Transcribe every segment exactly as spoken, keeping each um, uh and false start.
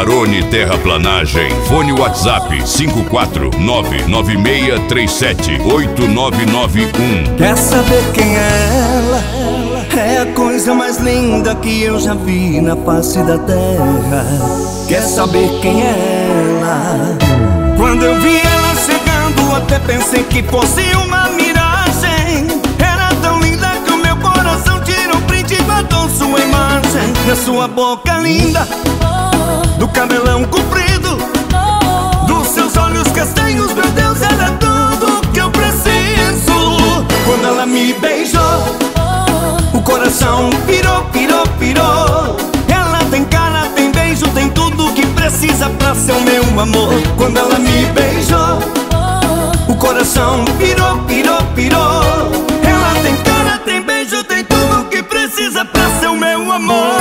Barone Terraplanagem. Fone WhatsApp cinco quatro nove nove seis três sete oito nove nove um. Quer saber quem é ela? É a coisa mais linda que eu já vi na face da terra. Quer saber quem é ela? Quando eu vi ela chegando, até pensei que fosse uma miragem. Era tão linda que o meu coração tirou um print e guardou sua imagem. Na sua boca linda, do cabelão comprido, dos seus olhos castanhos, meu Deus, era tudo que eu preciso. Quando ela me beijou, o coração pirou, pirou, pirou. Ela tem cara, tem beijo, tem tudo que precisa pra ser o meu amor. Quando ela me beijou, o coração pirou, pirou, pirou. Ela tem cara, tem beijo, tem tudo que precisa pra ser o meu amor.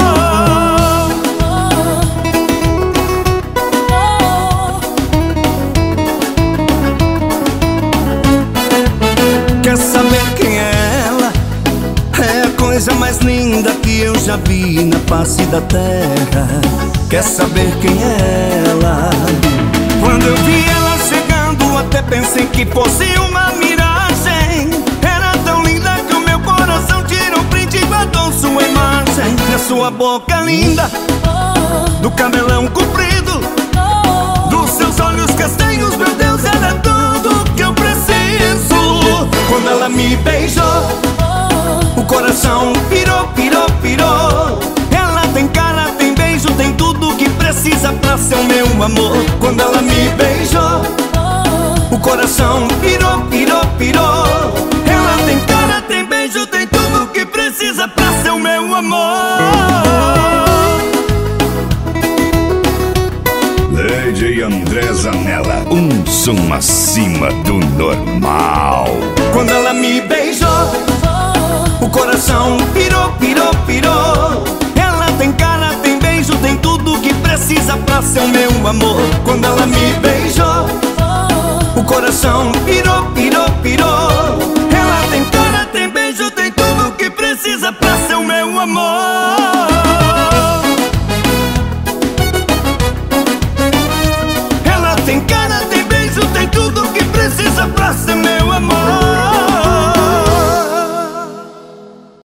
Quer saber quem é ela? É a coisa mais linda que eu já vi na face da terra. Quer saber quem é ela? Quando eu vi ela chegando, até pensei que fosse uma miragem. Era tão linda que o meu coração tirou um print e guardou sua imagem. Na sua boca linda, do cabelão comprido, dos seus olhos castanhos, meu Deus, era tudo que eu preciso. Quando ela me beijou, o coração pirou, pirou, pirou. Ela tem cara, tem beijo, tem tudo que precisa pra ser o meu amor. Quando ela me beijou, o coração pirou, pirou, pirou. Ela tem cara, tem beijo, tem tudo que precisa pra ser o meu amor. D J André Zanella, um som acima do normal. Quando ela me beijou, o coração pirou, pirou, pirou. Ela tem cara, tem beijo, tem tudo que precisa pra ser o meu amor. Quando ela me beijou, o coração